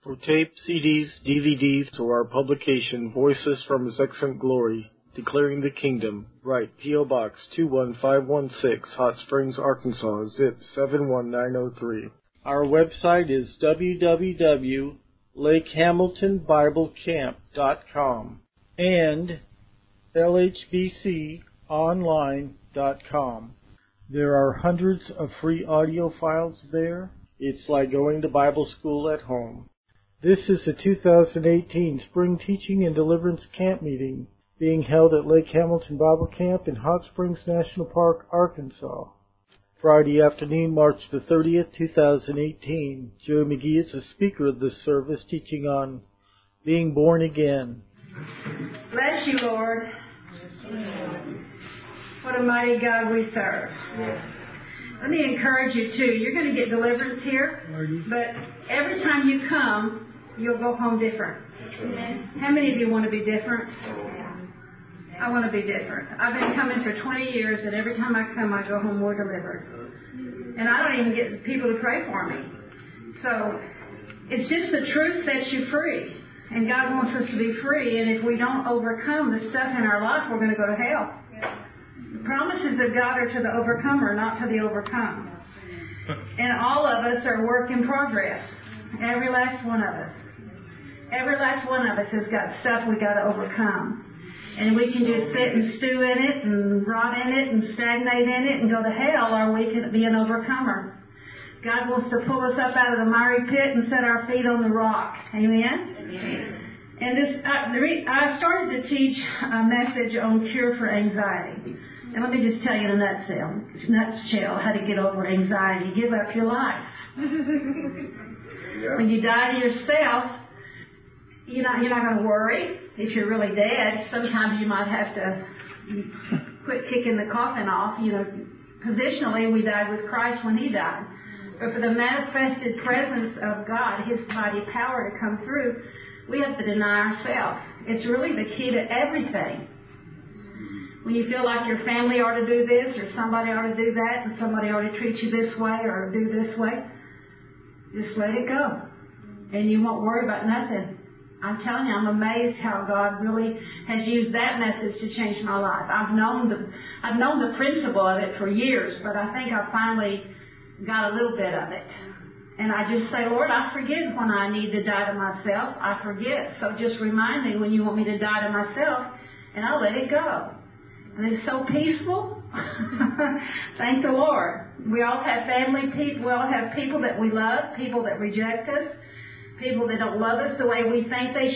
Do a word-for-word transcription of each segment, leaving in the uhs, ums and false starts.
For tape, C Ds, D V Ds, or our publication, Voices from His Excellent Glory, Declaring the Kingdom, write P O. Box two one five one six, Hot Springs, Arkansas, zip seven one nine zero three. Our website is w w w dot lake hamilton bible camp dot com and l h b c online dot com. There are hundreds of free audio files there. It's like going to Bible school at home. This is the two thousand eighteen Spring Teaching and Deliverance Camp Meeting being held at Lake Hamilton Bible Camp in Hot Springs National Park, Arkansas. Friday afternoon, March the thirtieth, two thousand eighteen. Joe McGee is the speaker of this service, teaching on being born again. Bless you, Lord. What a mighty God we serve. Yes. Let me encourage you, too. You're going to get deliverance here, but every time you come, you'll go home different. How many of you want to be different? I want to be different. I've been coming for twenty years, and every time I come, I go home more delivered. And I don't even get people to pray for me. So it's just the truth sets you free. And God wants us to be free, and if we don't overcome the stuff in our life, we're going to go to hell. The promises of God are to the overcomer, not to the overcome. And all of us are work in progress. Every last one of us. Every last one of us has got stuff we got to overcome. And we can just sit and stew in it and rot in it and stagnate in it and go to hell, or we can be an overcomer. God wants to pull us up out of the miry pit and set our feet on the rock. Amen? Amen. And this, uh, the re- I started to teach a message on cure for anxiety. And let me just tell you in a nutshell, nutshell how to get over anxiety. Give up your life. Yeah. When you die to yourself, you're not, you're not going to worry. If you're really dead, sometimes you might have to quit kicking the coffin off. You know, positionally, we died with Christ when He died. But for the manifested presence of God, His mighty power to come through, we have to deny ourselves. It's really the key to everything. When you feel like your family ought to do this, or somebody ought to do that, and somebody ought to treat you this way or do this way, just let it go. And you won't worry about nothing. I'm telling you, I'm amazed how God really has used that message to change my life. I've known the, I've known the principle of it for years, but I think I finally got a little bit of it. And I just say, Lord, I forget when I need to die to myself. I forget. So just remind me when you want me to die to myself, and I'll let it go. And it's so peaceful. Thank the Lord. We all have family people. We all have people that we love, people that reject us, people that don't love us the way we think they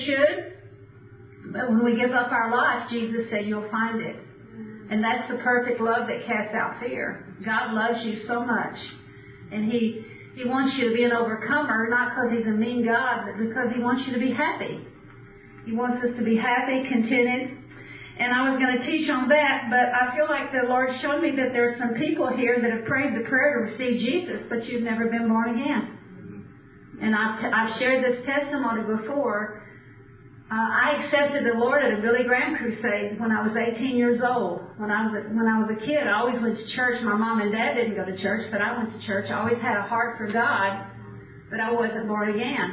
should. But when we give up our life, Jesus said, you'll find it. And that's the perfect love that casts out fear. God loves you so much. And He He wants you to be an overcomer, not because He's a mean God, but because He wants you to be happy. He wants us to be happy, contented. And I was going to teach on that, but I feel like the Lord showed me that there are some people here that have prayed the prayer to receive Jesus, but you've never been born again. And I've, t- I've shared this testimony before. Uh, I accepted the Lord at a Billy Graham crusade when I was eighteen years old. When I was a, when I was a kid, I always went to church. My mom and dad didn't go to church, but I went to church. I always had a heart for God, but I wasn't born again.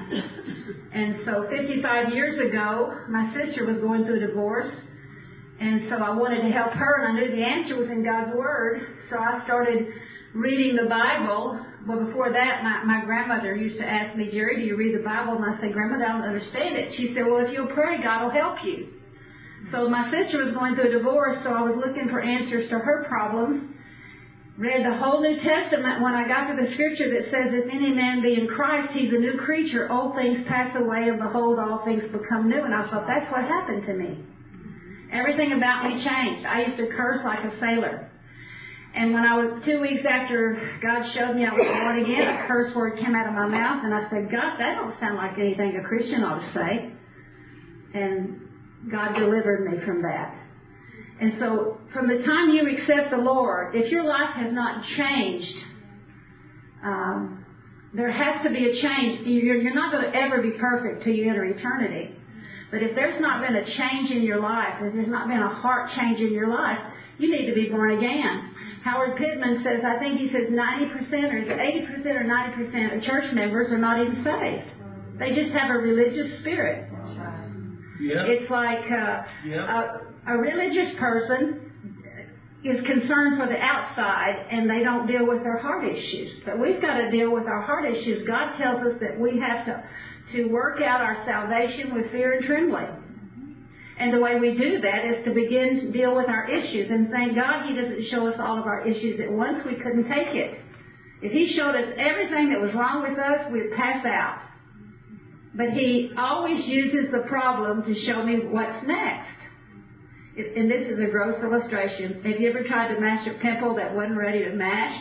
And so fifty-five years ago, my sister was going through a divorce. And so I wanted to help her, and I knew the answer was in God's Word. So I started reading the Bible. Well, before that, my, my grandmother used to ask me, Jerry, do you read the Bible? And I said, Grandmother, I don't understand it. She said, well, if you'll pray, God will help you. So my sister was going through a divorce, so I was looking for answers to her problems. Read the whole New Testament. When I got to the scripture that says, if any man be in Christ, he's a new creature. Old things pass away, and behold, all things become new. And I thought, that's what happened to me. Everything about me changed. I used to curse like a sailor. And when I was two weeks after God showed me I was born again, a curse word came out of my mouth, and I said, God, that don't sound like anything a Christian ought to say. And God delivered me from that. And so from the time you accept the Lord, if your life has not changed, um, there has to be a change. You're, you're not going to ever be perfect till you enter eternity. But if there's not been a change in your life, if there's not been a heart change in your life, you need to be born again. Howard Pittman says, I think he says ninety percent or eighty percent or ninety percent of church members are not even saved. They just have a religious spirit. That's right. Yep. It's like uh, Yep. a, a religious person is concerned for the outside and they don't deal with their heart issues. But we've got to deal with our heart issues. God tells us that we have to, to work out our salvation with fear and trembling. And the way we do that is to begin to deal with our issues. And thank God He doesn't show us all of our issues at once. We couldn't take it. If He showed us everything that was wrong with us, we'd pass out. But He always uses the problem to show me what's next. And this is a gross illustration. Have you ever tried to mash a pimple that wasn't ready to mash?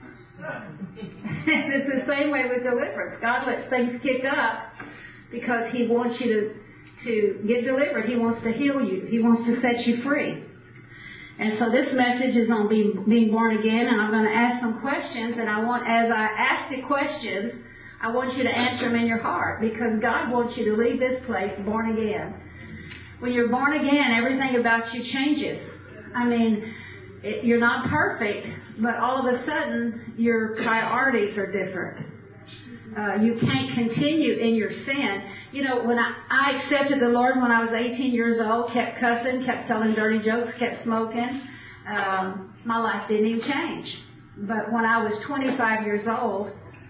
It's the same way with deliverance. God lets things kick up because He wants you to, to get delivered. He wants to heal you. He wants to set you free. And so this message is on being, being born again, and I'm going to ask some questions. And I want, as I ask the questions, I want you to answer them in your heart, because God wants you to leave this place born again. When you're born again, everything about you changes. I mean, it, you're not perfect, but all of a sudden, your priorities are different. Uh, you can't continue in your sin. You know, when I, I accepted the Lord when I was eighteen years old, kept cussing, kept telling dirty jokes, kept smoking, um, my life didn't even change. But when I was twenty-five years old,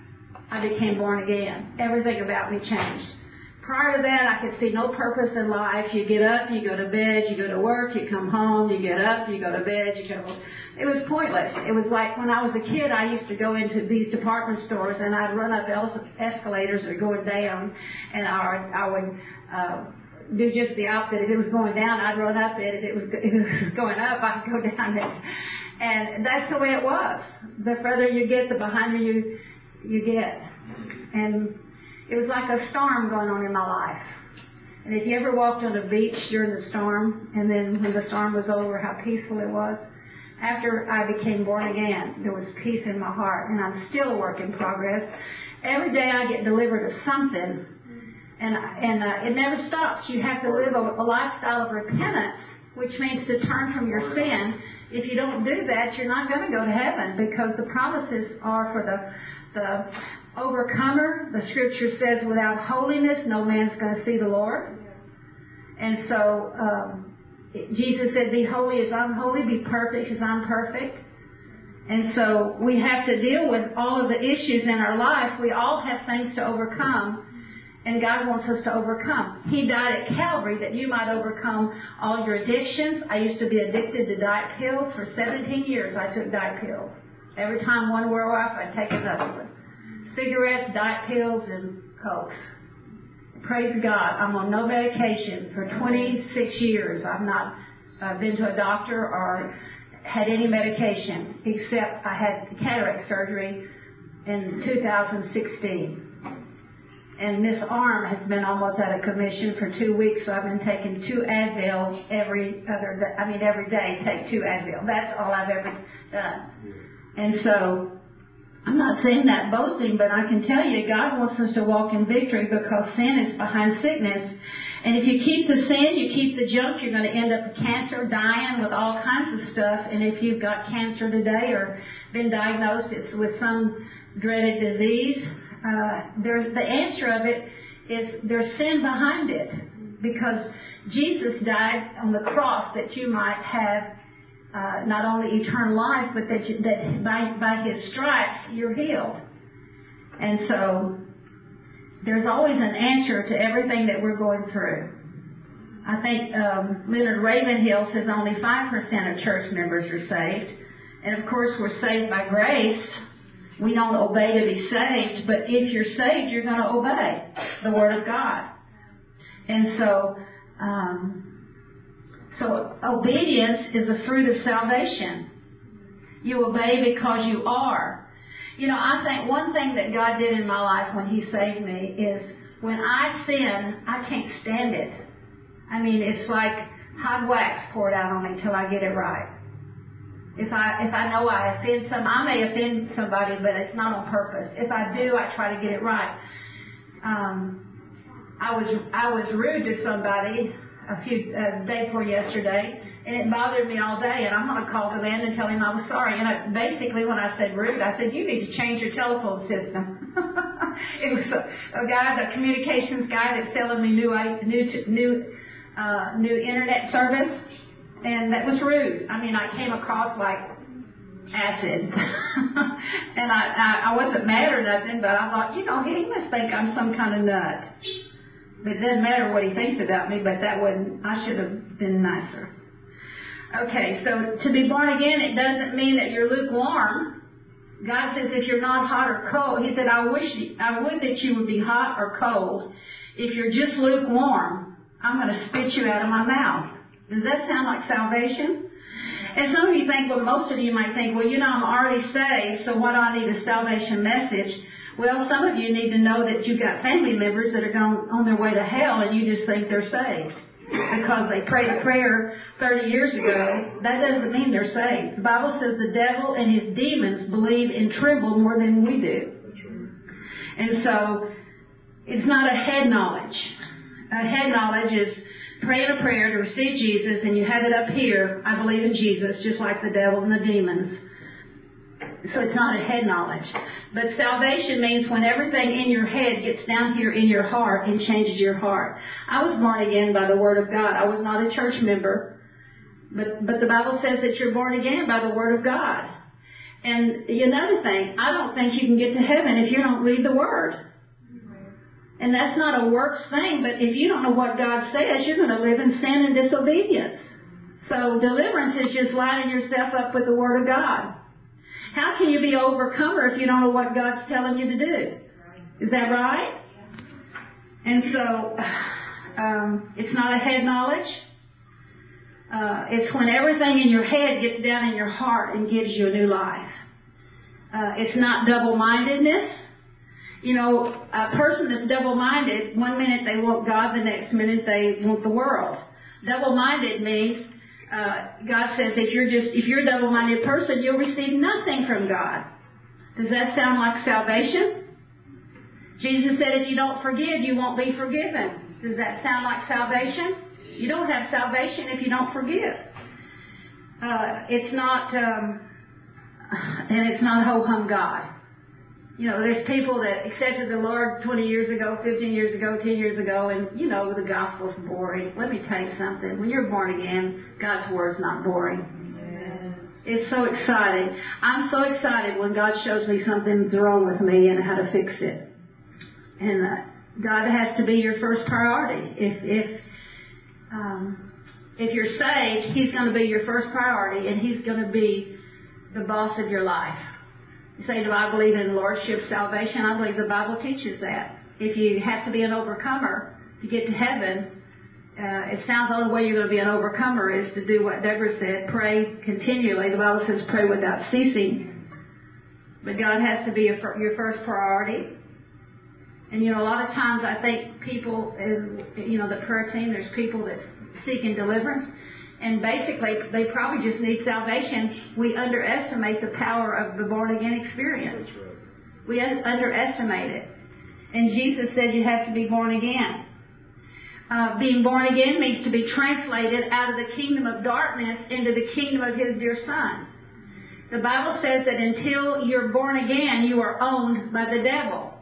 I became born again. Everything about me changed. Prior to that, I could see no purpose in life. You get up, you go to bed, you go to work, you come home, you get up, you go to bed, you come home. It was pointless. It was like when I was a kid, I used to go into these department stores and I'd run up escalators that are going down, and I, I would uh, do just the opposite. If it was going down, I'd run up it. If it was, if it was going up, I'd go down it. And that's the way it was. The further you get, the behind you you get. And it was like a storm going on in my life. And if you ever walked on a beach during the storm, and then when the storm was over, how peaceful it was. After I became born again, there was peace in my heart, and I'm still a work in progress. Every day I get delivered of something, and and uh, it never stops. You have to live a, a lifestyle of repentance, which means to turn from your sin. If you don't do that, you're not going to go to heaven, because the promises are for the the overcomer. The scripture says, without holiness, no man's going to see the Lord. And so um, Jesus said, be holy as I'm holy, be perfect as I'm perfect. And so we have to deal with all of the issues in our life. We all have things to overcome, and God wants us to overcome. He died at Calvary that you might overcome all your addictions. I used to be addicted to diet pills. For seventeen years I took diet pills. Every time one wore off, I'd take another one. Cigarettes, diet pills, and Cokes. Praise God, I'm on no medication for twenty-six years. I've not uh, been to a doctor or had any medication, except I had cataract surgery in two thousand sixteen. And this arm has been almost out of commission for two weeks, so I've been taking two Advil every other day. I mean, every day, take two Advil. That's all I've ever done. And so, I'm not saying that boasting, but I can tell you God wants us to walk in victory, because sin is behind sickness. And if you keep the sin, you keep the junk, you're going to end up with cancer, dying, with all kinds of stuff. And if you've got cancer today or been diagnosed it's with some dreaded disease, uh, there's, the answer of it is there's sin behind it. Because Jesus died on the cross that you might have Uh, not only eternal life, but that, you, that by, by His stripes you're healed. And so there's always an answer to everything that we're going through. I think um, Leonard Ravenhill says only five percent of church members are saved. And of course we're saved by grace. We don't obey to be saved, but if you're saved, you're going to obey the Word of God. And so... Um, So obedience is a fruit of salvation. You obey because you are. You know, I think one thing that God did in my life when He saved me is when I sin, I can't stand it. I mean, it's like hot wax poured out on me till I get it right. If I if I know I offend some, I may offend somebody, but it's not on purpose. If I do, I try to get it right. Um, I was I was rude to somebody a few uh, day before yesterday, and it bothered me all day, and I'm going to call the man and tell him I was sorry. And I, basically when I said rude, I said, you need to change your telephone system. It was a, a guy, the communications guy that's selling me new, new, new, uh, new internet service, and that was rude. I mean, I came across like acid, and I, I, I wasn't mad or nothing, but I thought, you know, he must think I'm some kind of nut. But it doesn't matter what he thinks about me, but that wasn't, I should have been nicer. Okay, so to be born again, it doesn't mean that you're lukewarm. God says if you're not hot or cold, He said, I wish, I would that you would be hot or cold. If you're just lukewarm, I'm going to spit you out of my mouth. Does that sound like salvation? And some of you think, well, most of you might think, well, you know, I'm already saved, so why do I need a salvation message? Well, some of you need to know that you've got family members that are going on their way to hell, and you just think they're saved because they prayed a prayer thirty years ago. That doesn't mean they're saved. The Bible says the devil and his demons believe and tremble more than we do. And so it's not a head knowledge. A head knowledge is praying a prayer to receive Jesus, and you have it up here, I believe in Jesus, just like the devil and the demons. So it's not a head knowledge. But salvation means when everything in your head gets down here in your heart and changes your heart. I was born again by the Word of God. I was not a church member. But, but the Bible says that you're born again by the Word of God. And another thing, I don't think you can get to heaven if you don't read the Word. And that's not a works thing, but if you don't know what God says, you're going to live in sin and disobedience. So deliverance is just lining yourself up with the Word of God. How can you be an overcomer if you don't know what God's telling you to do? Is that right? And so, um, it's not a head knowledge. Uh, it's when everything in your head gets down in your heart and gives you a new life. Uh, it's not double-mindedness. You know, a person that's double-minded, one minute they want God, the next minute they want the world. Double-minded means Uh, God says if you're just if you're a double-minded person, you'll receive nothing from God. Does that sound like salvation? Jesus said if you don't forgive, you won't be forgiven. Does that sound like salvation? You don't have salvation if you don't forgive. Uh, it's not, um, and it's not ho-hum God. You know, there's people that accepted the Lord twenty years ago, fifteen years ago, ten years ago, and, you know, the gospel's boring. Let me tell you something. When you're born again, God's Word's not boring. Amen. It's so exciting. I'm so excited when God shows me something's wrong with me and how to fix it. And uh, God has to be your first priority. If, if, um, if you're saved, He's going to be your first priority, and He's going to be the boss of your life. You say, do I believe in Lordship salvation? I believe the Bible teaches that. If you have to be an overcomer to get to heaven, uh, it sounds the only way you're going to be an overcomer is to do what Deborah said, pray continually. The Bible says pray without ceasing. But God has to be your, your first priority. And, you know, a lot of times I think people, in, you know, the prayer team, there's people that seeking deliverance. And basically, they probably just need salvation. We underestimate the power of the born-again experience. That's right. We un- underestimate it. And Jesus said you have to be born again. Uh, being born again means to be translated out of the kingdom of darkness into the kingdom of His dear Son. The Bible says that until you're born again, you are owned by the devil.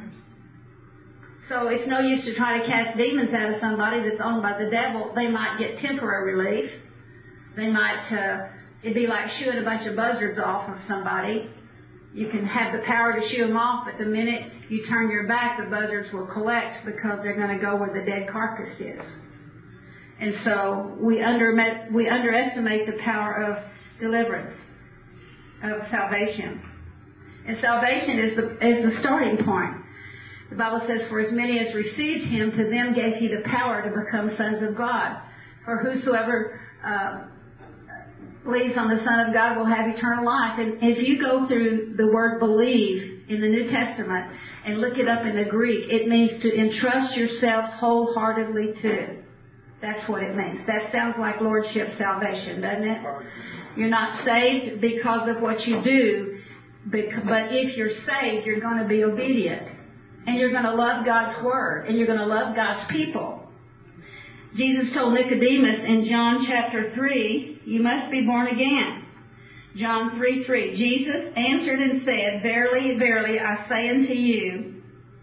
So it's no use to try to cast demons out of somebody that's owned by the devil. They might get temporary relief. They might, uh, it'd be like shooing a bunch of buzzards off of somebody. You can have the power to shoo them off, but the minute you turn your back, the buzzards will collect because they're going to go where the dead carcass is. And so we under we underestimate the power of deliverance, of salvation. And salvation is the is the starting point. The Bible says, for as many as received Him, to them gave He the power to become sons of God. For whosoever uh, believes on the Son of God will have eternal life. And if you go through the word believe in the New Testament and look it up in the Greek, it means to entrust yourself wholeheartedly to. That's what it means. That sounds like Lordship salvation, doesn't it? You're not saved because of what you do, but if you're saved, you're going to be obedient. And you're going to love God's Word. And you're going to love God's people. Jesus told Nicodemus in John chapter three, you must be born again. John three three. Jesus answered and said, verily, verily, I say unto you,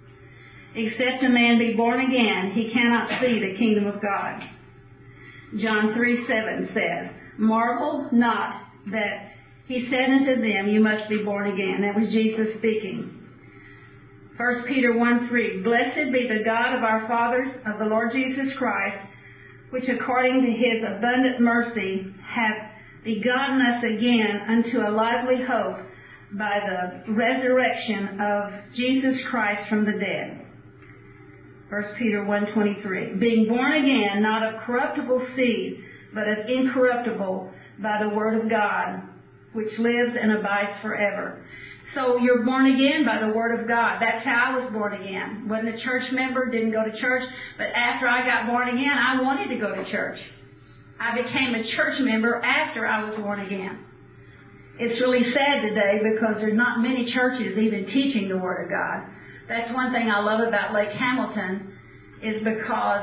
Except a man be born again, he cannot see the kingdom of God. John three seven says, marvel not that he said unto them, you must be born again. That was Jesus speaking. First Peter one three, blessed be the God of our fathers, of the Lord Jesus Christ, which according to his abundant mercy hath begotten us again unto a lively hope by the resurrection of Jesus Christ from the dead. First Peter one twenty-three, being born again, not of corruptible seed, but of incorruptible, by the word of God, which lives and abides forever. So you're born again by the word of God. That's how I was born again. Wasn't a church member, didn't go to church, but after I got born again, I wanted to go to church. I became a church member after I was born again. It's really sad today because there's not many churches even teaching the word of God. That's one thing I love about Lake Hamilton, is because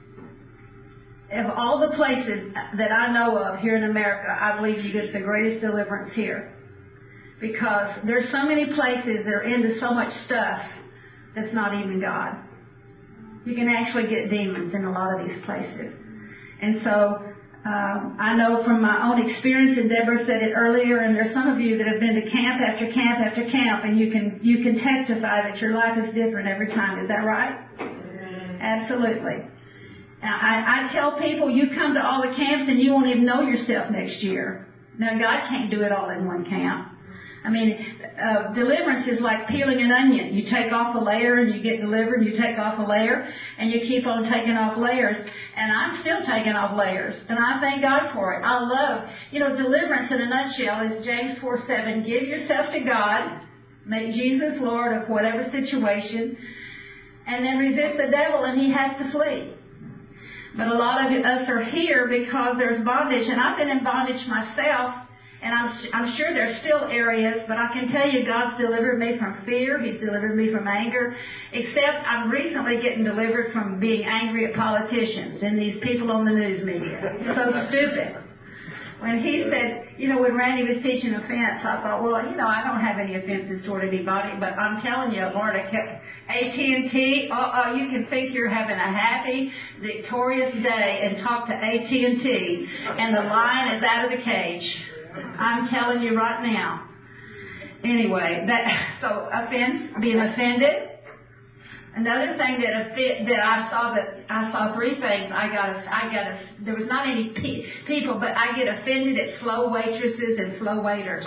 of all the places that I know of here in America, I believe you get the greatest deliverance here. Because there's so many places that are into so much stuff that's not even God. You can actually get demons in a lot of these places. And so um, I know from my own experience, and Deborah said it earlier, and there's some of you that have been to camp after camp after camp, and you can you can testify that your life is different every time. Is that right? Mm-hmm. Absolutely. Now, I, I tell people, you come to all the camps and you won't even know yourself next year. Now, God can't do it all in one camp. I mean, uh, deliverance is like peeling an onion. You take off a layer and you get delivered, and you take off a layer, and you keep on taking off layers. And I'm still taking off layers, and I thank God for it. I love, you know, deliverance in a nutshell is James four seven, give yourself to God, make Jesus Lord of whatever situation, and then resist the devil, and he has to flee. But a lot of us are here because there's bondage, and I've been in bondage myself. And I'm, I'm sure there's still areas, but I can tell you God's delivered me from fear. He's delivered me from anger. Except I'm recently getting delivered from being angry at politicians and these people on the news media. It's so stupid. When he said, you know, when Randy was teaching offense, I thought, well, you know, I don't have any offenses toward anybody, but I'm telling you, Lord, I kept A T and T, uh-oh, you can think you're having a happy, victorious day and talk to A T and T, and the lion is out of the cage. I'm telling you right now. Anyway, that so offense, being offended. Another thing that that I saw that I saw three things. I got a, I got a, there was not any pe- people, but I get offended at slow waitresses and slow waiters.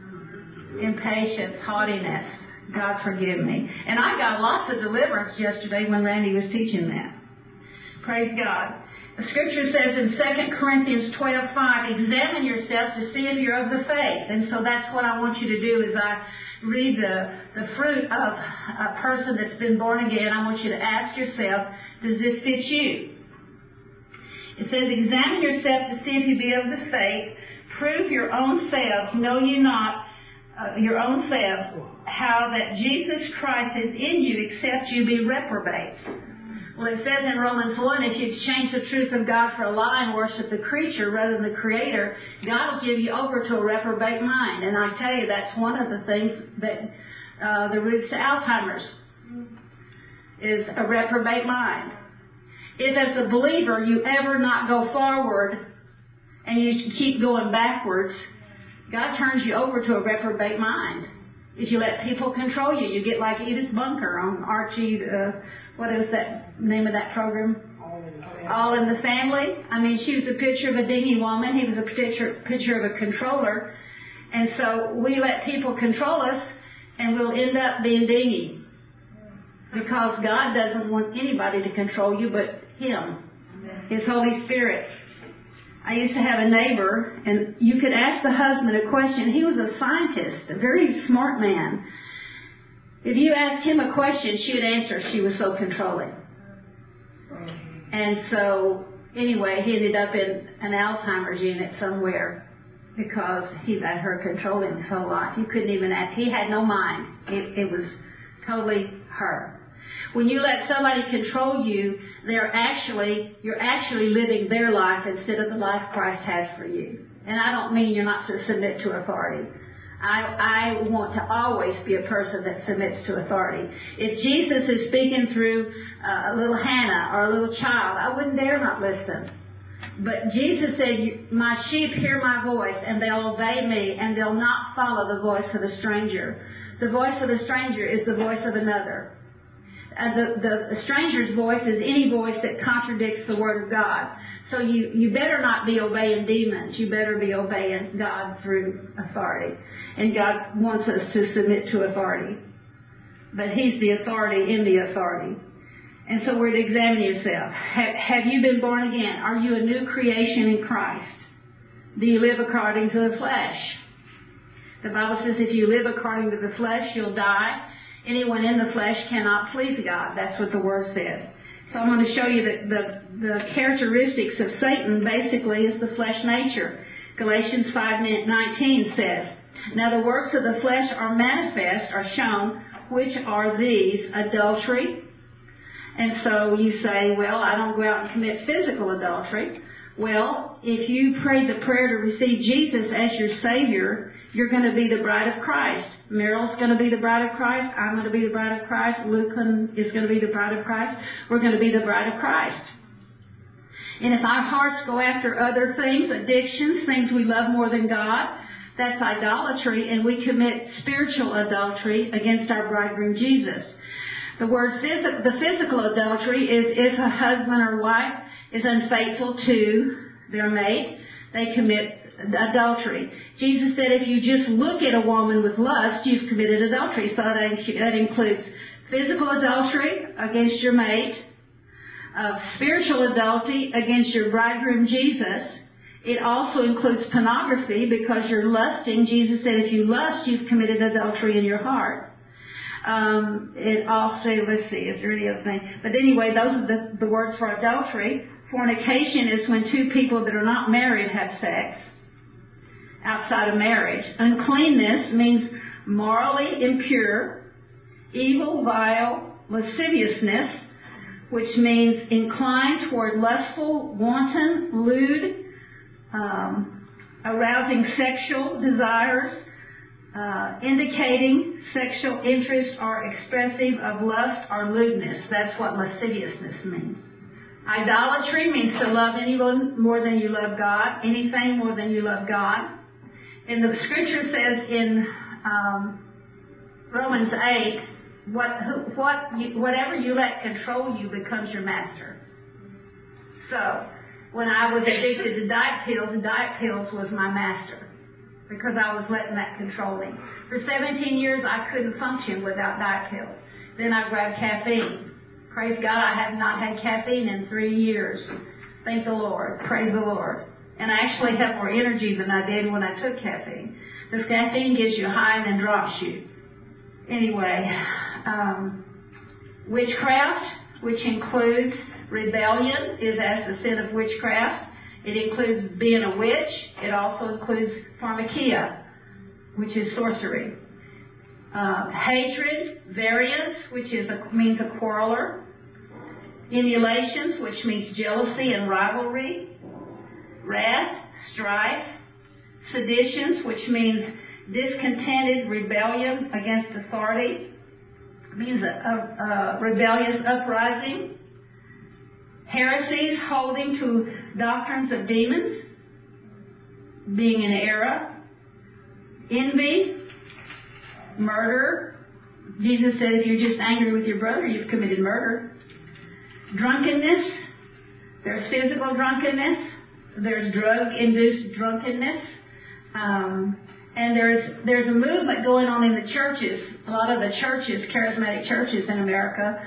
Impatience, haughtiness. God forgive me. And I got lots of deliverance yesterday when Randy was teaching that. Praise God. The scripture says in Second Corinthians twelve five, examine yourself to see if you're of the faith. And so that's what I want you to do as I read the, the fruit of a person that's been born again. I want you to ask yourself, does this fit you? It says, examine yourself to see if you be of the faith. Prove your own selves. Know you not uh, your own selves how that Jesus Christ is in you, except you be reprobates. Well, it says in Romans one, if you exchange the truth of God for a lie and worship the creature rather than the Creator, God will give you over to a reprobate mind. And I tell you, that's one of the things that uh, the roots to Alzheimer's is a reprobate mind. If as a believer you ever not go forward and you keep going backwards, God turns you over to a reprobate mind. If you let people control you, you get like Edith Bunker on Archie, uh, what is that name of that program? All in, All in the Family. I mean, she was a picture of a dingy woman. He was a picture, picture of a controller. And so we let people control us, and we'll end up being dingy. Because God doesn't want anybody to control you but Him, His Holy Spirit. I used to have a neighbor, and you could ask the husband a question. He was a scientist, a very smart man. If you asked him a question, she would answer. She was so controlling. And so, anyway, he ended up in an Alzheimer's unit somewhere because he let her control him his whole life. You couldn't even ask. He had no mind. It, it was totally her. When you let somebody control you, they're actually, you're actually living their life instead of the life Christ has for you. And I don't mean you're not to submit to authority. I, I want to always be a person that submits to authority. If Jesus is speaking through uh, a little Hannah or a little child, I wouldn't dare not listen. But Jesus said, my sheep hear my voice, and they'll obey me, and they'll not follow the voice of a stranger. The voice of the stranger is the voice of another. Uh, the, the, the stranger's voice is any voice that contradicts the Word of God. So you, you better not be obeying demons. You better be obeying God through authority. And God wants us to submit to authority. But He's the authority in the authority. And so we're to examine yourself. Have, have you been born again? Are you a new creation in Christ? Do you live according to the flesh? The Bible says if you live according to the flesh, you'll die. Anyone in the flesh cannot please God. That's what the Word says. So I'm going to show you that the, the characteristics of Satan basically is the flesh nature. Galatians five nineteen says, now the works of the flesh are manifest, are shown, which are these: adultery. And so you say, well, I don't go out and commit physical adultery. Well, if you prayed the prayer to receive Jesus as your Savior, you're going to be the bride of Christ. Meryl's going to be the bride of Christ. I'm going to be the bride of Christ. Lucan is going to be the bride of Christ. We're going to be the bride of Christ. And if our hearts go after other things, addictions, things we love more than God, that's idolatry, and we commit spiritual adultery against our bridegroom Jesus. The word phys- the physical adultery is if a husband or wife is unfaithful to their mate, they commit adultery. Jesus said if you just look at a woman with lust, you've committed adultery. So that, that includes physical adultery against your mate, uh, spiritual adultery against your bridegroom Jesus. It also includes pornography because you're lusting. Jesus said if you lust, you've committed adultery in your heart. Um, it also, let's see, is there any other thing? But anyway, those are the, the words for adultery. Fornication is when two people that are not married have sex outside of marriage. Uncleanness means morally impure, evil, vile, lasciviousness, which means inclined toward lustful, wanton, lewd, um, arousing sexual desires, Uh, indicating sexual interest or expressive of lust or lewdness. That's what lasciviousness means. Idolatry means to love anyone more than you love God, anything more than you love God. And the scripture says in um, Romans eight, what, who, what, you, whatever you let control you becomes your master. So, when I was addicted to diet pills, the diet pills was my master, because I was letting that control me. For seventeen years, I couldn't function without diet pills. Then I grabbed caffeine. Praise God, I have not had caffeine in three years. Thank the Lord. Praise the Lord. And I actually have more energy than I did when I took caffeine. This caffeine gives you high and then drops you. Anyway, um, witchcraft, which includes rebellion, is as the sin of witchcraft. It includes being a witch. It also includes pharmakia, which is sorcery. Uh, hatred, variance, which is a, means a quarreler. Emulations, which means jealousy and rivalry. Wrath, strife. Seditions, which means discontented rebellion against authority. It means a, a, a rebellious uprising. Heresies, holding to doctrines of demons, being in error. Envy, murder. Jesus said if you're just angry with your brother, you've committed murder. Drunkenness. There's physical drunkenness. There's drug-induced drunkenness. Um, and there's there's a movement going on in the churches, a lot of the churches, charismatic churches in America,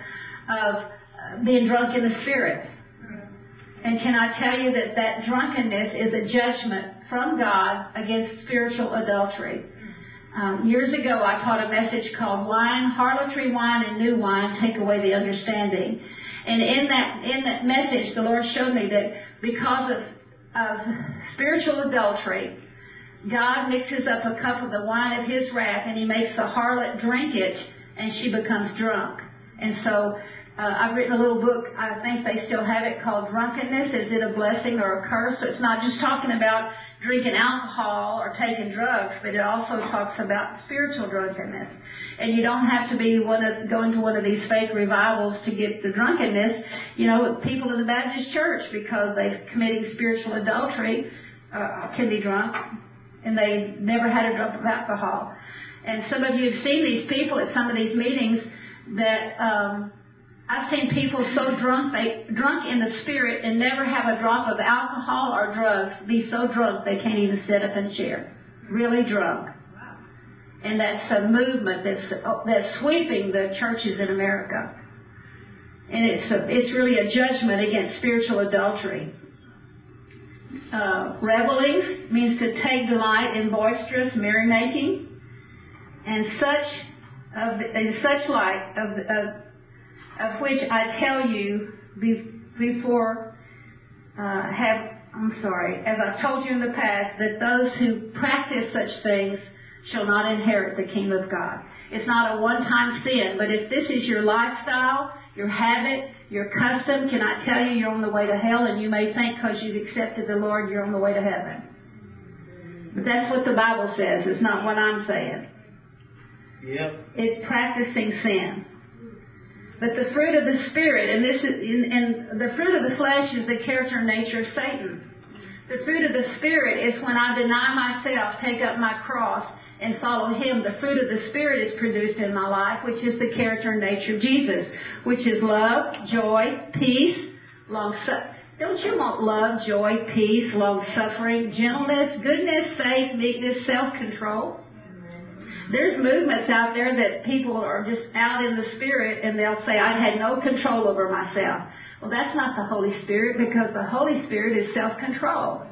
of being drunk in the Spirit. And can I tell you that that drunkenness is a judgment from God against spiritual adultery. Um, years ago, I taught a message called "Wine, Harlotry Wine, and New Wine Take Away the Understanding." And in that in that message, the Lord showed me that because of, of spiritual adultery, God mixes up a cup of the wine of His wrath, and He makes the harlot drink it, and she becomes drunk. And so Uh, I've written a little book, I think they still have it, called Drunkenness. Is it a blessing or a curse? So it's not just talking about drinking alcohol or taking drugs, but it also talks about spiritual drunkenness. And you don't have to be one of, going to one of these fake revivals to get the drunkenness. You know, people in the Baptist church, because they're committing spiritual adultery, uh, can be drunk, and they never had a drop of alcohol. And some of you have seen these people at some of these meetings that um, I've seen people so drunk, they drunk in the spirit and never have a drop of alcohol or drugs, be so drunk they can't even sit up in a chair. Really drunk. And that's a movement that's that's sweeping the churches in America. And it's a, it's really a judgment against spiritual adultery. Uh, reveling means to take delight in boisterous merrymaking, and such of and such like of, of of which I tell you be, before uh, have I'm sorry, as I've told you in the past, that those who practice such things shall not inherit the kingdom of God. It's not a one-time sin, but if this is your lifestyle, your habit, your custom, can I tell you you're on the way to hell, and you may think because you've accepted the Lord you're on the way to heaven. But that's what the Bible says. It's not what I'm saying. Yep. It's practicing sin. But the fruit of the Spirit, and this is, and the fruit of the flesh is the character and nature of Satan. The fruit of the Spirit is when I deny myself, take up my cross, and follow Him. The fruit of the Spirit is produced in my life, which is the character and nature of Jesus, which is love, joy, peace, long suffering. Don't you want love, joy, peace, long suffering, gentleness, goodness, faith, meekness, self-control? There's movements out there that people are just out in the Spirit and they'll say, I had no control over myself. Well, that's not the Holy Spirit, because the Holy Spirit is self-control.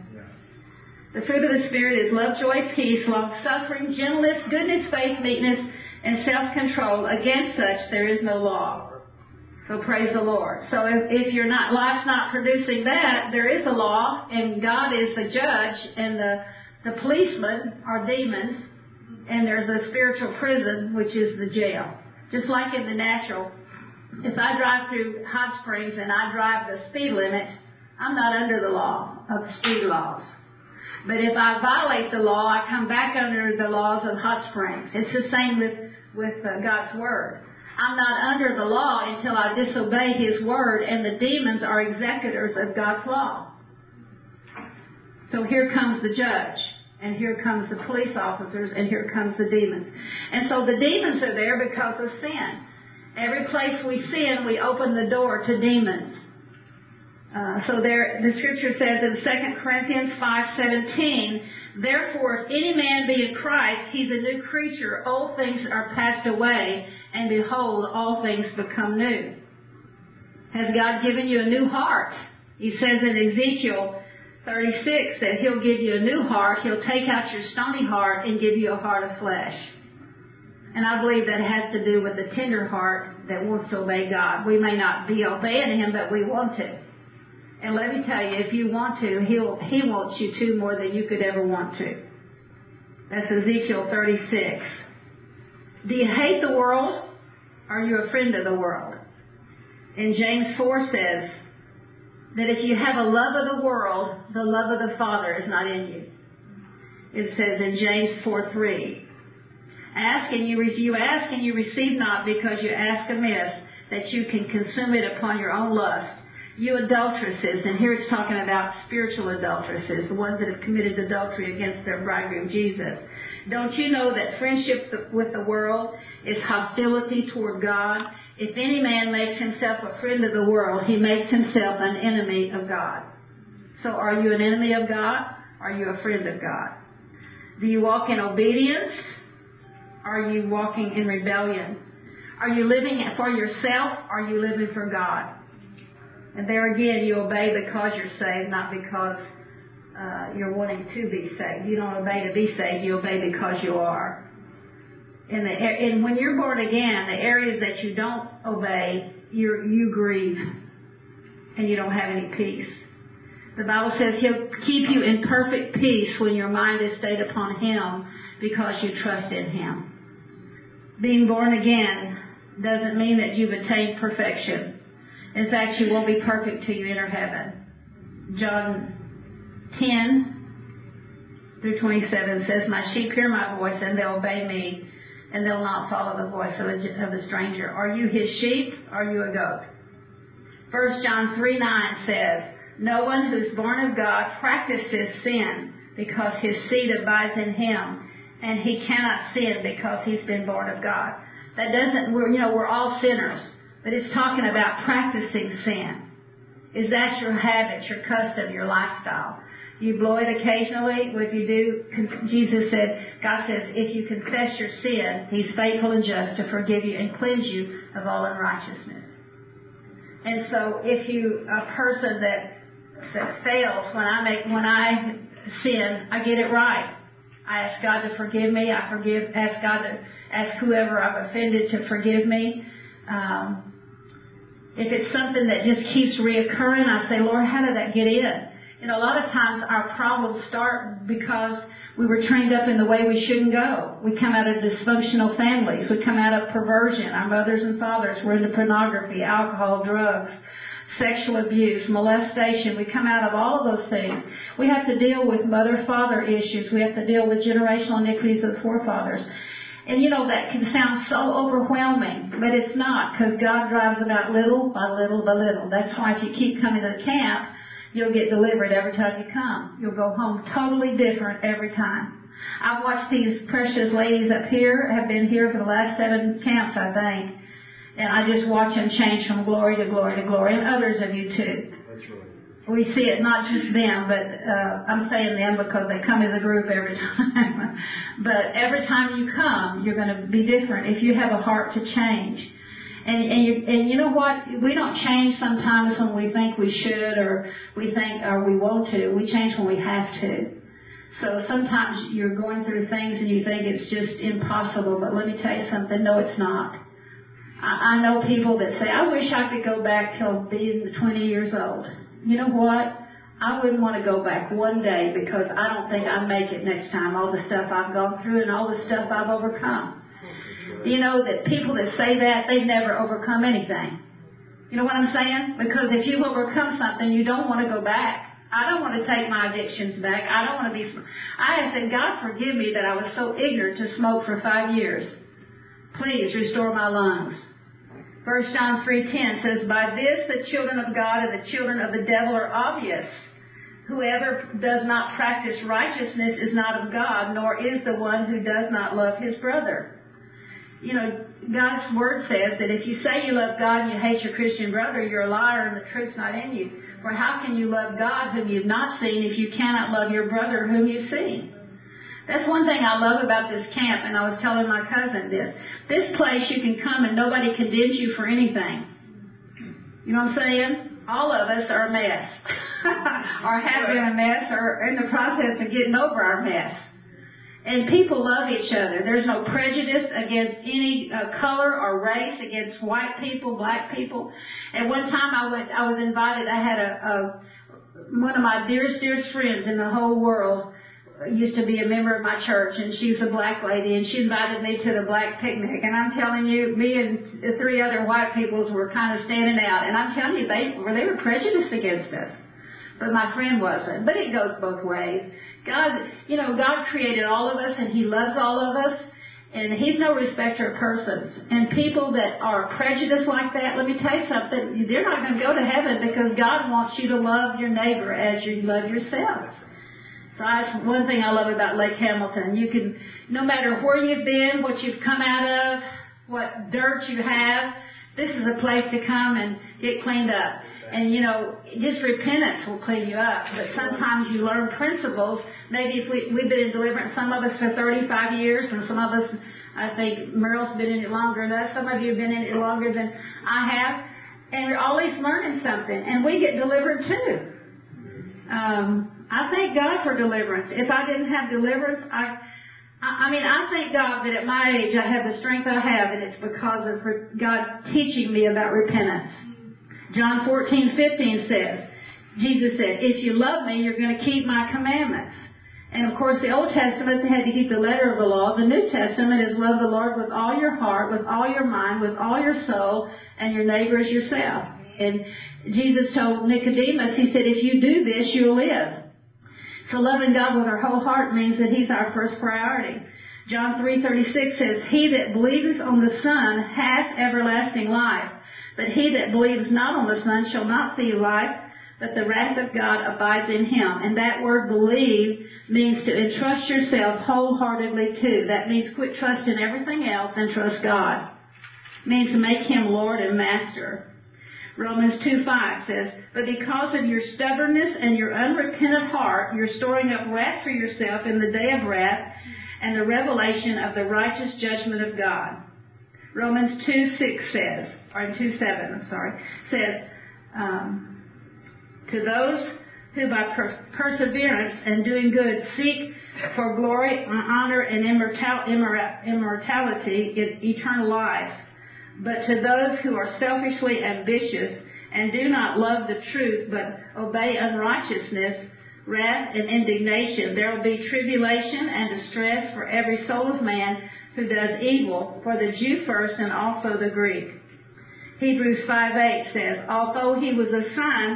The fruit of the Spirit is love, joy, peace, long-suffering, gentleness, goodness, faith, meekness, and self-control. Against such there is no law. So praise the Lord. So if, if your not, life's not producing that, there is a law, and God is the judge, and the, the policemen are demons, and there's a spiritual prison, which is the jail. Just like in the natural, if I drive through Hot Springs and I drive the speed limit, I'm not under the law of the speed laws. But if I violate the law, I come back under the laws of Hot Springs. It's the same with, with uh, God's Word. I'm not under the law until I disobey His Word, and the demons are executors of God's law. So here comes the judge, and here comes the police officers, and here comes the demons. And so the demons are there because of sin. Every place we sin, we open the door to demons. Uh, so there, the Scripture says in Second Corinthians five seventeen, therefore, if any man be in Christ, he's a new creature. Old things are passed away, and behold, all things become new. Has God given you a new heart? He says in Ezekiel thirty-six that He'll give you a new heart. He'll take out your stony heart and give you a heart of flesh. And I believe that has to do with the tender heart that wants to obey God. We may not be obeying Him, but we want to. And let me tell you, if you want to, he'll, He wants you to more than you could ever want to. That's Ezekiel thirty-six. Do you hate the world? Or are you a friend of the world? And James four says that if you have a love of the world, the love of the Father is not in you. It says in James four three, ask and you, re- you ask and you receive not, because you ask amiss, that you can consume it upon your own lust. You adulteresses, and here it's talking about spiritual adulteresses, the ones that have committed adultery against their bridegroom Jesus. Don't you know that friendship with the world is hostility toward God? If any man makes himself a friend of the world, he makes himself an enemy of God. So are you an enemy of God? Are you a friend of God? Do you walk in obedience? Are you walking in rebellion? Are you living for yourself? Or are you living for God? And there again, you obey because you're saved, not because uh, you're wanting to be saved. You don't obey to be saved. You obey because you are. And, the, and when you're born again, the areas that you don't obey, you're, you grieve. And you don't have any peace. The Bible says He'll keep you in perfect peace when your mind is stayed upon Him, because you trust in Him. Being born again doesn't mean that you've attained perfection. In fact, you won't be perfect till you enter heaven. John ten through twenty-seven says, "My sheep hear my voice, and they'll obey me, and they'll not follow the voice of a, of a stranger. Are you his sheep? Or are you a goat?" First John three nine says, "No one who's born of God practices sin, because his seed abides in him, and he cannot sin because he's been born of God." That doesn't, we're, you know, we're all sinners, but it's talking about practicing sin. Is that your habit, your custom, your lifestyle? You blow it occasionally. Well, if you do, Jesus said, God says, if you confess your sin, he's faithful and just to forgive you and cleanse you of all unrighteousness. And so if you, a person that, that fails, when I make, when I sin, I get it right. I ask God to forgive me. I forgive, ask God to, ask whoever I've offended to forgive me. Um, if it's something that just keeps reoccurring, I say, Lord, how did that get in? And a lot of times our problems start because we were trained up in the way we shouldn't go. We come out of dysfunctional families. We come out of perversion. Our mothers and fathers were into pornography, alcohol, drugs, sexual abuse, molestation. We come out of all of those things. We have to deal with mother-father issues. We have to deal with generational iniquities of the forefathers. And, you know, that can sound so overwhelming, but it's not, because God drives them out little by little by little. That's why if you keep coming to the camp, you'll get delivered every time you come. You'll go home totally different every time. I've watched these precious ladies up here, have been here for the last seven camps, I think. And I just watch them change from glory to glory to glory, and others of you too. That's right. We see it, not just them, but uh, I'm saying them because they come as a group every time. But every time you come, you're going to be different if you have a heart to change. And, and, you, and you know what? We don't change sometimes when we think we should, or we think, or we want to. We change when we have to. So sometimes you're going through things and you think it's just impossible, but let me tell you something. No, it's not. I, I know people that say, I wish I could go back till being twenty years old. You know what? I wouldn't want to go back one day, because I don't think I'd make it next time. All the stuff I've gone through and all the stuff I've overcome. You know that people that say that, they've never overcome anything. You know what I'm saying? Because if you've overcome something, you don't want to go back. I don't want to take my addictions back. I don't want to be... I have said, God forgive me that I was so ignorant to smoke for five years. Please restore my lungs. First John three ten says, "By this the children of God and the children of the devil are obvious. Whoever does not practice righteousness is not of God, nor is the one who does not love his brother." You know, God's Word says that if you say you love God and you hate your Christian brother, you're a liar and the truth's not in you. For how can you love God whom you've not seen if you cannot love your brother whom you've seen? That's one thing I love about this camp, and I was telling my cousin this. This place you can come and nobody condemns you for anything. You know what I'm saying? All of us are a mess. Or have been a mess, or in the process of getting over our mess. And people love each other. There's no prejudice against any uh, color or race, against white people, black people. At one time I went, I was invited, I had a, a one of my dearest, dearest friends in the whole world used to be a member of my church, and she's a black lady, and she invited me to the black picnic. And I'm telling you, me and the three other white peoples were kind of standing out. And I'm telling you, they were, they were prejudiced against us. But my friend wasn't. But it goes both ways. God, you know, God created all of us, and He loves all of us, and He's no respecter of persons. And people that are prejudiced like that, let me tell you something, they're not going to go to heaven, because God wants you to love your neighbor as you love yourself. So that's one thing I love about Lake Hamilton. You can, no matter where you've been, what you've come out of, what dirt you have, this is a place to come and get cleaned up. And, you know, just repentance will clean you up. But sometimes you learn principles. Maybe if we, we've been in deliverance, some of us for thirty-five years, and some of us, I think Meryl's been in it longer than us. Some of you have been in it longer than I have. And you're always learning something. And we get delivered too. Um, I thank God for deliverance. If I didn't have deliverance, I... I mean, I thank God that at my age I have the strength I have, and it's because of God teaching me about repentance. John fourteen fifteen says, Jesus said, "If you love me, you're going to keep my commandments." And of course, the Old Testament, they had to keep the letter of the law. The New Testament is love the Lord with all your heart, with all your mind, with all your soul, and your neighbor as yourself. And Jesus told Nicodemus, he said, if you do this, you'll live. So loving God with our whole heart means that He's our first priority. John three thirty-six says, he that believeth on the Son hath everlasting life, but he that believes not on the Son shall not see life, but the wrath of God abides in him. And that word believe means to entrust yourself wholeheartedly to. That means quit trusting everything else and trust God. It means to make Him Lord and Master. Romans two five says, but because of your stubbornness and your unrepentant heart, you're storing up wrath for yourself in the day of wrath and the revelation of the righteous judgment of God. Romans two six says, or two seven, I'm sorry, says, um, to those who by per- perseverance and doing good seek for glory, honor, and immortal- immor- immortality, eternal life. But to those who are selfishly ambitious and do not love the truth but obey unrighteousness, wrath and indignation, there will be tribulation and distress for every soul of man who does evil, for the Jew first and also the Greek. Hebrews five eight says, although he was a son,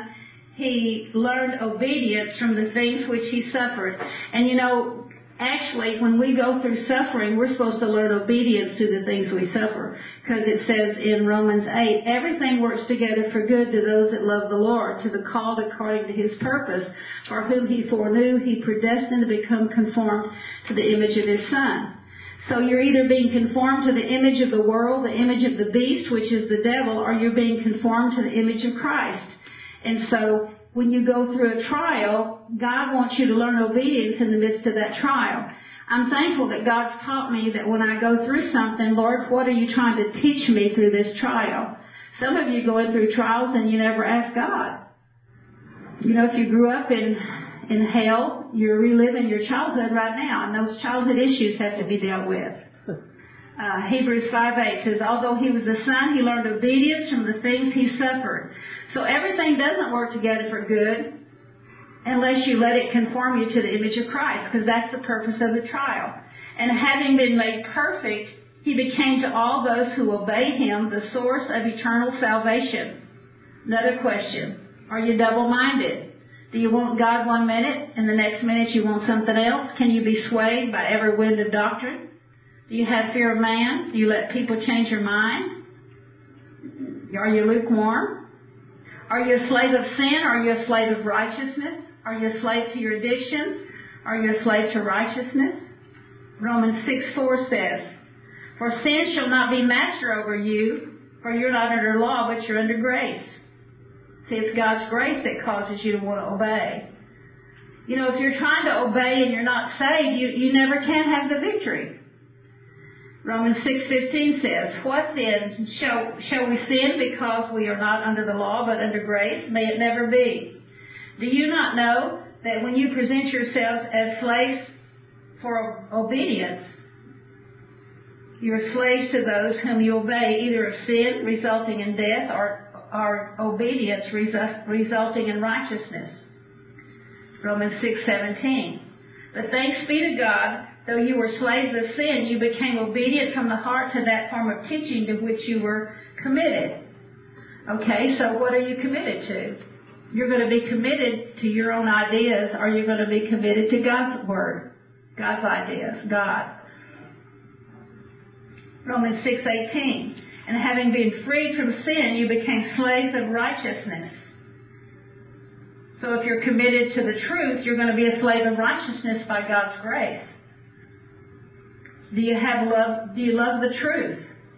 he learned obedience from the things which he suffered. And you know, actually, when we go through suffering, we're supposed to learn obedience to the things we suffer. Because it says in Romans eight, everything works together for good to those that love the Lord, to the called according to His purpose, for whom He foreknew, He predestined to become conformed to the image of His Son. So you're either being conformed to the image of the world, the image of the beast, which is the devil, or you're being conformed to the image of Christ. And so when you go through a trial, God wants you to learn obedience in the midst of that trial. I'm thankful that God's taught me that when I go through something, Lord, what are you trying to teach me through this trial? Some of you going through trials and you never ask God. You know, if you grew up in in hell, you're reliving your childhood right now, and those childhood issues have to be dealt with. Uh, Hebrews five eight says, although he was the son, he learned obedience from the things he suffered. So everything doesn't work together for good unless you let it conform you to the image of Christ, because that's the purpose of the trial. And having been made perfect, he became to all those who obey him the source of eternal salvation. Another question, are you double-minded? Do you want God one minute and the next minute you want something else? Can you be swayed by every wind of doctrine? Do you have fear of man? Do you let people change your mind? Are you lukewarm? Are you a slave of sin? Are you a slave of righteousness? Are you a slave to your addictions? Are you a slave to righteousness? Romans six four says, for sin shall not be master over you, for you're not under law, but you're under grace. See, it's God's grace that causes you to want to obey. You know, if you're trying to obey and you're not saved, you, you never can have the victory. Romans six fifteen says, what then? Shall, shall we sin because we are not under the law but under grace? May it never be. Do you not know that when you present yourselves as slaves for obedience, you're slaves to those whom you obey, either of sin resulting in death or, or obedience resu- resulting in righteousness? Romans six seventeen. But thanks be to God, though you were slaves of sin, you became obedient from the heart to that form of teaching to which you were committed. Okay, so what are you committed to? You're going to be committed to your own ideas, or you're going to be committed to God's word, God's ideas, God. Romans six eighteen. And having been freed from sin, you became slaves of righteousness. So if you're committed to the truth, you're going to be a slave of righteousness by God's grace. Do you have love? Do you love the truth?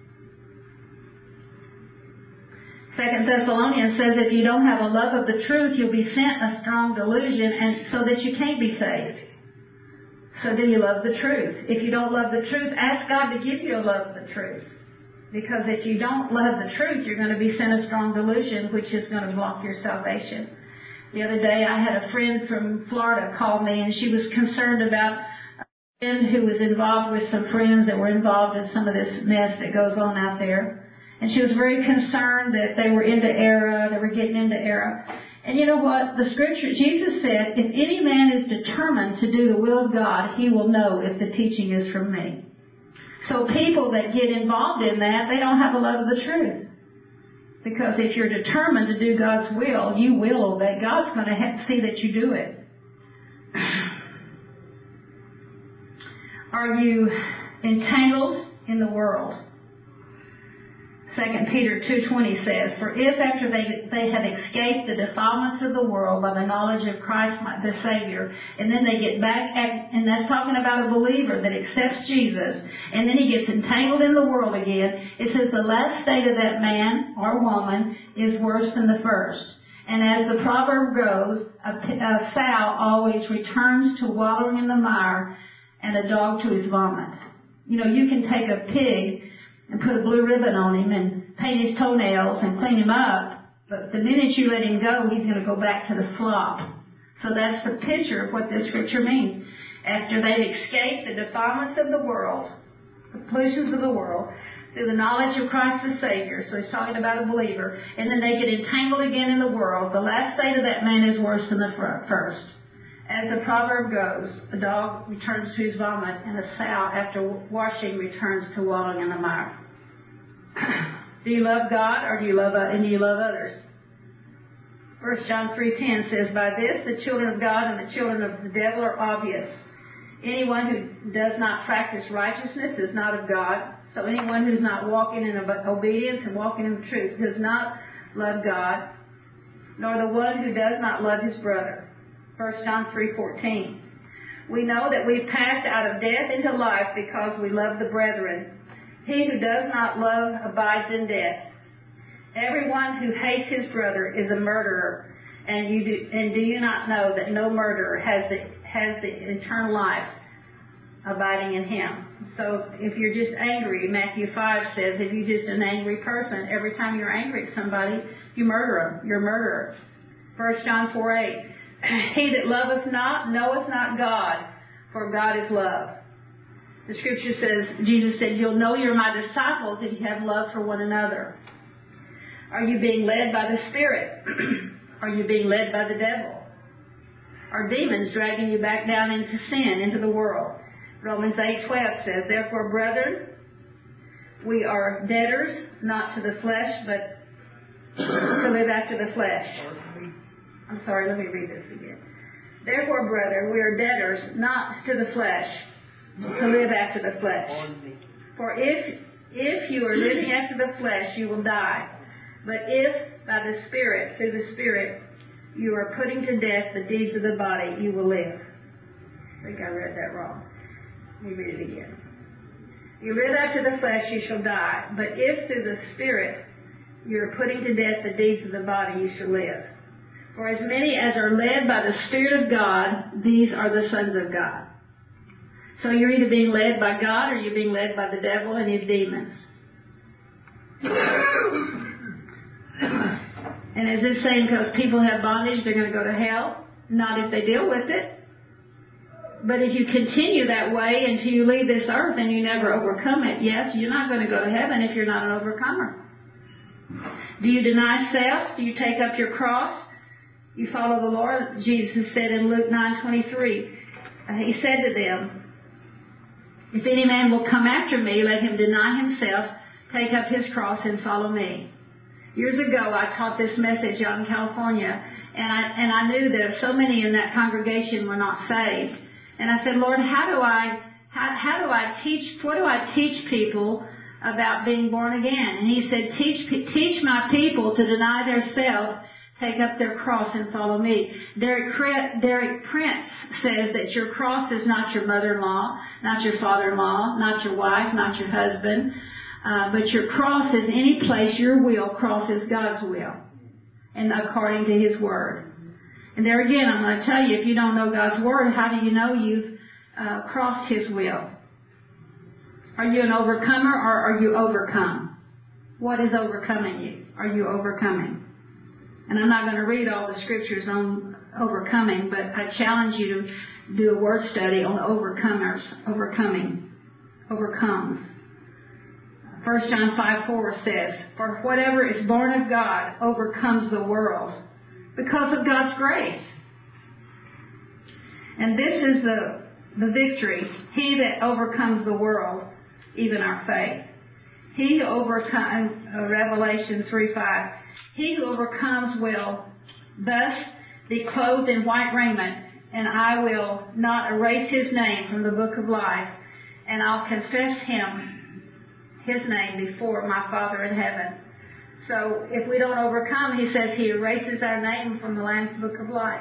Second Thessalonians says if you don't have a love of the truth, you'll be sent a strong delusion, and so that you can't be saved. So do you love the truth? If you don't love the truth, ask God to give you a love of the truth. Because if you don't love the truth, you're going to be sent a strong delusion, which is going to block your salvation. The other day, I had a friend from Florida call me, and she was concerned about a friend who was involved with some friends that were involved in some of this mess that goes on out there. And she was very concerned that they were into error, they were getting into error. And you know what? The scripture, Jesus said, if any man is determined to do the will of God, he will know if the teaching is from me. So people that get involved in that, they don't have a love of the truth. Because if you're determined to do God's will, you will obey. God's going to have to see that you do it. Are you entangled in the world? Second Peter two twenty says, for if after they, they have escaped the defilements of the world by the knowledge of Christ the Savior, and then they get back, at, and that's talking about a believer that accepts Jesus, and then he gets entangled in the world again, it says the last state of that man or woman is worse than the first. And as the proverb goes, a, a sow always returns to wallowing in the mire, and a dog to his vomit. You know, you can take a pig and put a blue ribbon on him and paint his toenails and clean him up, but the minute you let him go, he's going to go back to the slop. So that's the picture of what this scripture means. After they've escaped the defilements of the world, the pollutions of the world, through the knowledge of Christ the Savior, so he's talking about a believer, and then they get entangled again in the world, the last state of that man is worse than the first. As the proverb goes, a dog returns to his vomit, and a sow, after washing, returns to wallowing in the mire. Do you love God, or do you love uh, and do you love others? First John three ten says, by this the children of God and the children of the devil are obvious. Anyone who does not practice righteousness is not of God. So anyone who's not walking in obedience and walking in the truth does not love God, nor the one who does not love his brother. First John three fourteen. We know that we've passed out of death into life because we love the brethren. He who does not love abides in death. Everyone who hates his brother is a murderer, and you do, and do you not know that no murderer has the has the eternal life abiding in him? So if you're just angry, Matthew five says, if you're just an angry person, every time you're angry at somebody, you murder them. You're a murderer. First John four eight. He that loveth not knoweth not God, for God is love. The scripture says, Jesus said, you'll know you're my disciples if you have love for one another. Are you being led by the Spirit? Are you being led by the devil? Are demons dragging you back down into sin, into the world? Romans eight twelve says, therefore, brethren, we are debtors, not to the flesh, but to live after the flesh. I'm sorry, let me read this again. Therefore, brethren, we are debtors, not to the flesh, to live after the flesh. For if if you are living after the flesh, you will die. But if by the Spirit, through the Spirit, you are putting to death the deeds of the body, you will live. I think I read that wrong. Let me read it again. You live after the flesh, you shall die. But if through the Spirit you are putting to death the deeds of the body, you shall live. For as many as are led by the Spirit of God, these are the sons of God. So you're either being led by God or you're being led by the devil and his demons. And as this saying goes, people have bondage, they're going to go to hell. Not if they deal with it. But if you continue that way until you leave this earth and you never overcome it, yes, you're not going to go to heaven if you're not an overcomer. Do you deny self? Do you take up your cross? You follow the Lord? Jesus said in Luke nine twenty-three, uh, he said to them, if any man will come after me, let him deny himself, take up his cross, and follow me. Years ago, I taught this message out in California, and I, and I knew that so many in that congregation were not saved. And I said, Lord, how do I, how, how do I teach, what do I teach people about being born again? And he said, teach, teach my people to deny their self, take up their cross, and follow me. Derek, Derek Prince says that your cross is not your mother-in-law, not your father-in-law, not your wife, not your husband, uh, but your cross is any place your will crosses God's will, and according to His Word. And there again, I'm going to tell you, if you don't know God's Word, how do you know you've uh, crossed His will? Are you an overcomer, or are you overcome? What is overcoming you? Are you overcoming? And I'm not going to read all the scriptures on overcoming, but I challenge you to do a word study on overcomers, overcoming, overcomes. First John five four says, for whatever is born of God overcomes the world. because of God's grace. And this is the, the victory. He that overcomes the world, even our faith. He who overcomes, uh, Revelation three five, he who overcomes will thus be clothed in white raiment, and I will not erase his name from the book of life, and I'll confess him, his name, before my Father in heaven. So if we don't overcome, he says he erases our name from the Lamb's book of life.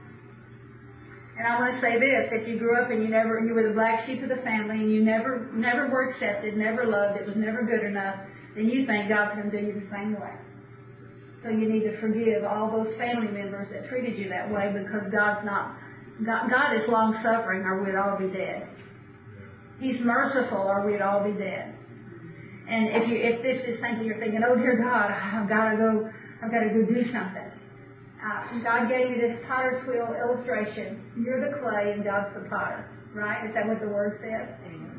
And I want to say this, if you grew up and you never, you were the black sheep of the family and you never, never were accepted, never loved, it was never good enough, then you think God's going to do you the same way. So you need to forgive all those family members that treated you that way, because God's not, God, God is long-suffering or we'd all be dead. He's merciful or we'd all be dead. And if you, if this is something you're thinking, oh dear God, I've got to go, I've got to go do something. Uh, God gave me this potter's wheel illustration. You're the clay and God's the potter, right? Is that what the word says?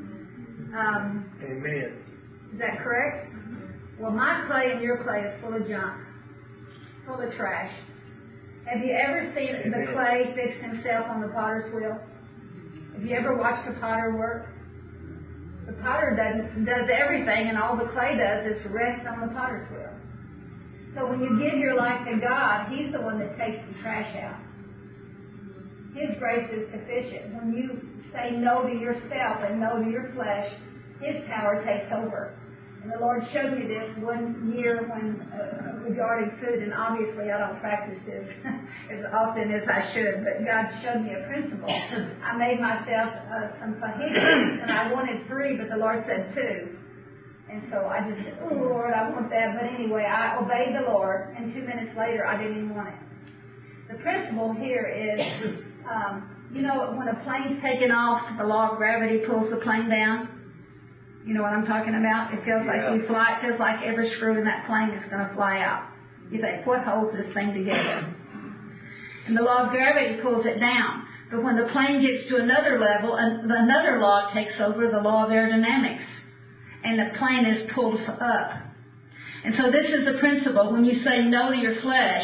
Um, Amen. Is that correct? Well, my clay and your clay is full of junk, full of trash. Have you ever seen Amen. The clay fix himself on the potter's wheel? Have you ever watched a potter work? The potter does, does everything, and all the clay does is rest on the potter's wheel. So when you give your life to God, He's the one that takes the trash out. His grace is sufficient. When you say no to yourself and no to your flesh, His power takes over. And the Lord showed me this one year when uh, regarding food, and obviously I don't practice this as often as I should, but God showed me a principle. I made myself uh, some fajitas, and I wanted three, but the Lord said two. And so I just said, oh, Lord, I want that. But anyway, I obeyed the Lord, and two minutes later, I didn't even want it. The principle here is, um, you know, when a plane's taking off, the law of gravity pulls the plane down. You know what I'm talking about? It feels like Yeah. you fly. It feels like every screw in that plane is going to fly out. You think, what holds this thing together? And the law of gravity pulls it down. But when the plane gets to another level, another law takes over, the law of aerodynamics. And the plane is pulled up. And so this is the principle. When you say no to your flesh,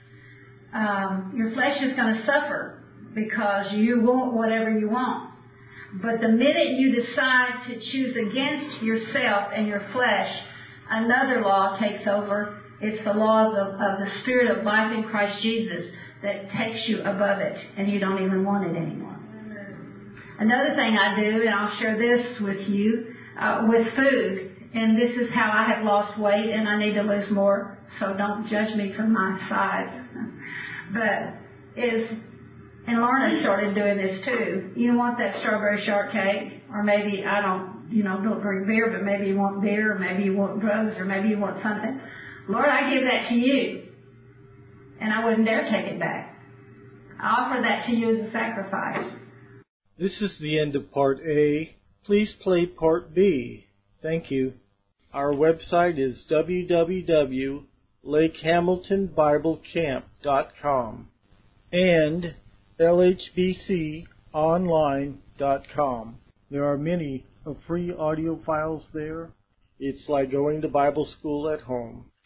um, your flesh is going to suffer because you want whatever you want. But the minute you decide to choose against yourself and your flesh, another law takes over. It's the law of the, of the Spirit of life in Christ Jesus that takes you above it, and you don't even want it anymore. Another thing I do, and I'll share this with you, Uh, with food, and this is how I have lost weight, and I need to lose more, so don't judge me for my size. But is, and Lorna started doing this too. You want that strawberry shortcake, or maybe, I don't, you know, don't drink beer, but maybe you want beer, or maybe you want drugs, or maybe you want something. Lord, I give that to you, and I wouldn't dare take it back. I offer that to you as a sacrifice. This is the end of Part A. Please play Part B. Thank you. Our website is w w w dot lake hamilton bible camp dot com and l h b c online dot com. There are many free audio files there. It's like going to Bible school at home.